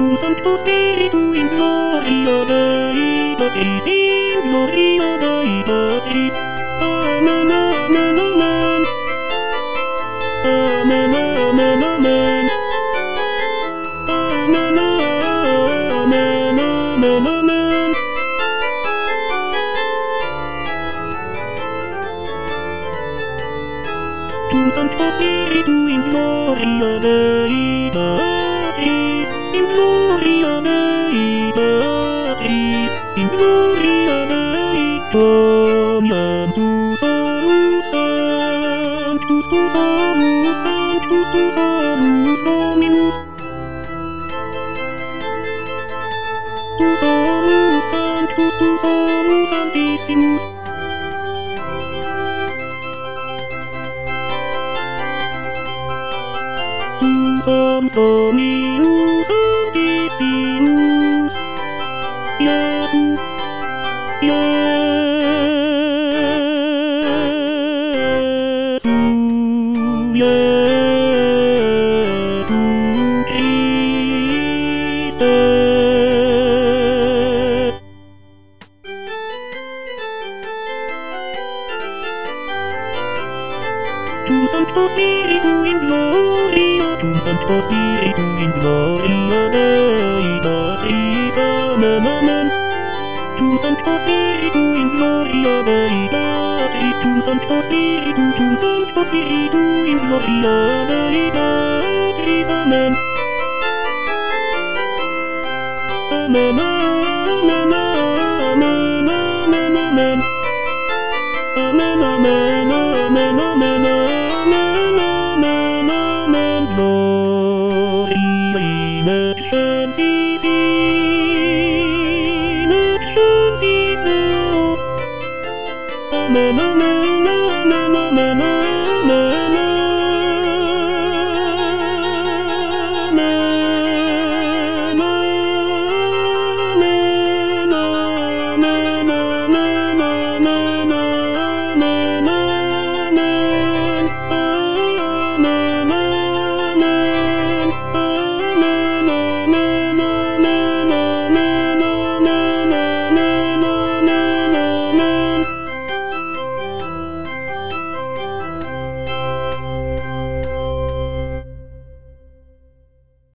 Tu Santo Spiritu in gloria Dei Patris, in gloria Dei Patris. Amen, amen, amen. Amen, amen, amen. Amen, amen, amen, amen. Tu Santo Spiritu in gloria Dei Patris, in gloria Dei Patris, in gloria Dei Dominum tu salus sanctus, tu salus sanctus, tu salus Dominus. Tu salus sanctus, tu salus sanctissimus. Tu salus Dominus sanctissimus. Iesus, Iesus Christe. Tu Santo Spiritu in gloria, tu Santo Spiritu in gloria Dei Patris, amen, amen. Tu Santo Spiritu in gloria Dei Patris, tu Santo Spiritu in gloria Dei Patris, amen. Amen, amen, amen, amen, amen. Amen, amen, amen, amen, amen, amen, amen. Gloria in excelsis Deo. Amen, amen.